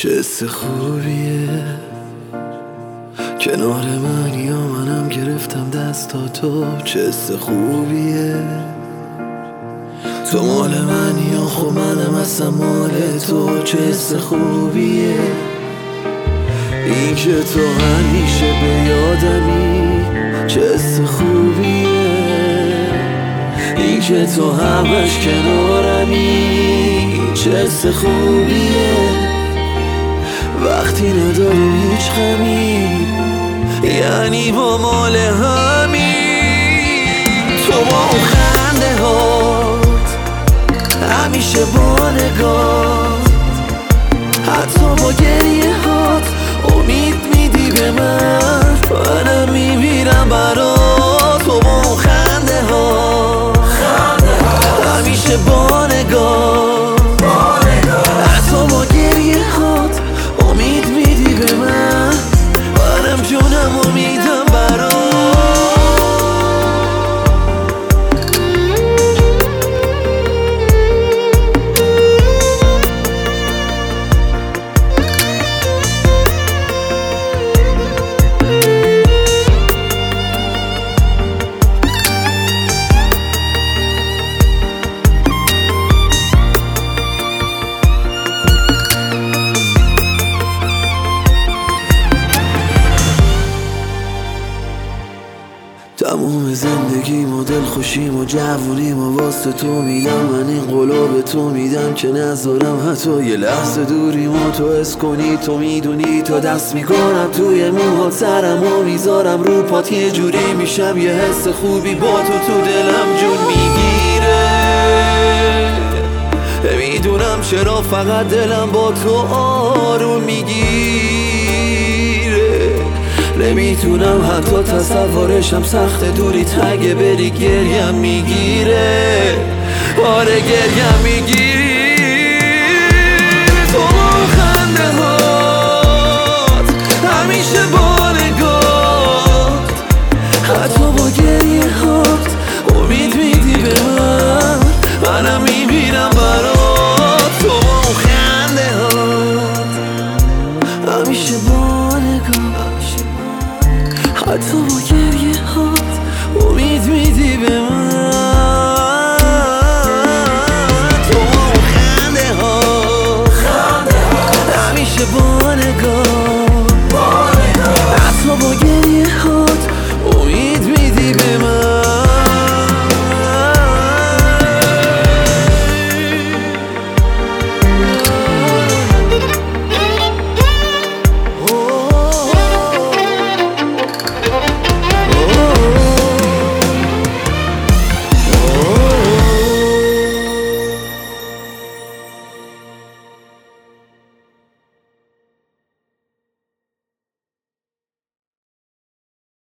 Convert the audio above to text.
چه حس خوبیه کنار من یا منم گرفتم دستاتو. چه حس خوبیه تو مال من یا خب منم اصلا مال تو. چه حس خوبیه این که تو همیشه به یادمی. چه حس خوبیه این که تو همش کنارمی. چه حس خوبیه وقتی نداریم هیچ غمی، یعنی ما مال همی. تو با اون خنده هات همیشه با نگات، حتی با گریه هات امید میدی به من. منم میمیرم برات. تو با اون خنده هات همیشه با نگات، حتی با گریه هات امید میدی به من. منم جونم امیدم برات. تموم زندگیم و دلخوشیم و جوونیم و واسه تو میدم. من این قولو به تو میدم که نذارم حتی یه لحظه دوریم و تو حس کنی. تو میدونی تا دست میکنم توی موهات، سرم و میذارم رو پات. یه جوری میشم یه حس خوبی با تو دلم جون میگیره. میدونم چرا فقط دلم با تو آروم میگیره. نمیتونم حتی تصورشم، سخت دوری تگه بری گریم میگیره. آره گریم میگیره.